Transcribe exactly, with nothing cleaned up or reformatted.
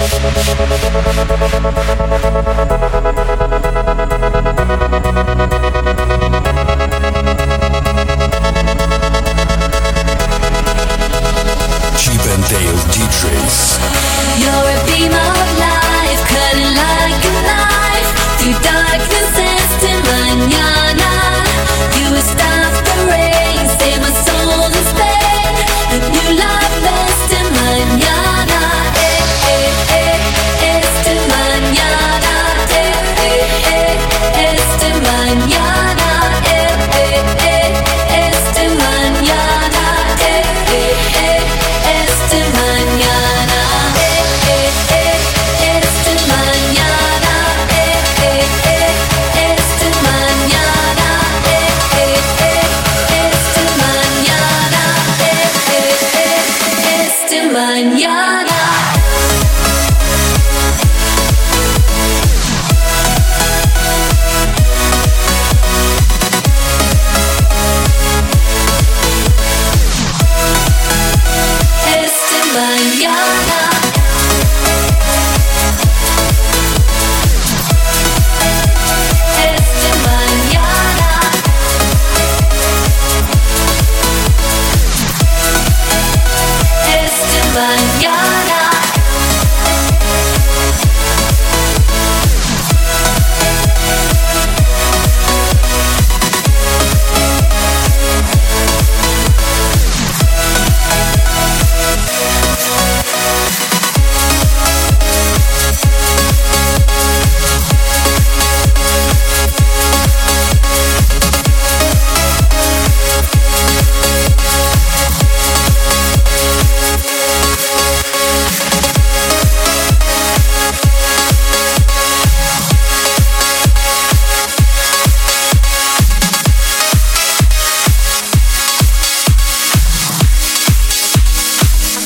Dale D-Trace. You're a beam of light, cutting like a knife through darkness esta mañana. You will stop the rain, save my soul this pain. A new life esta mañana. Eh, eh, eh, esta mañana. Eh, eh, eh, esta mañana. Eh, eh, eh, esta mañana. Eh, eh, eh. Esta mañana, eh, eh, eh, esta mañana, eh, eh, eh, esta mañana, eh, eh, eh, esta mañana, eh, eh, eh, esta mañana. Mañana.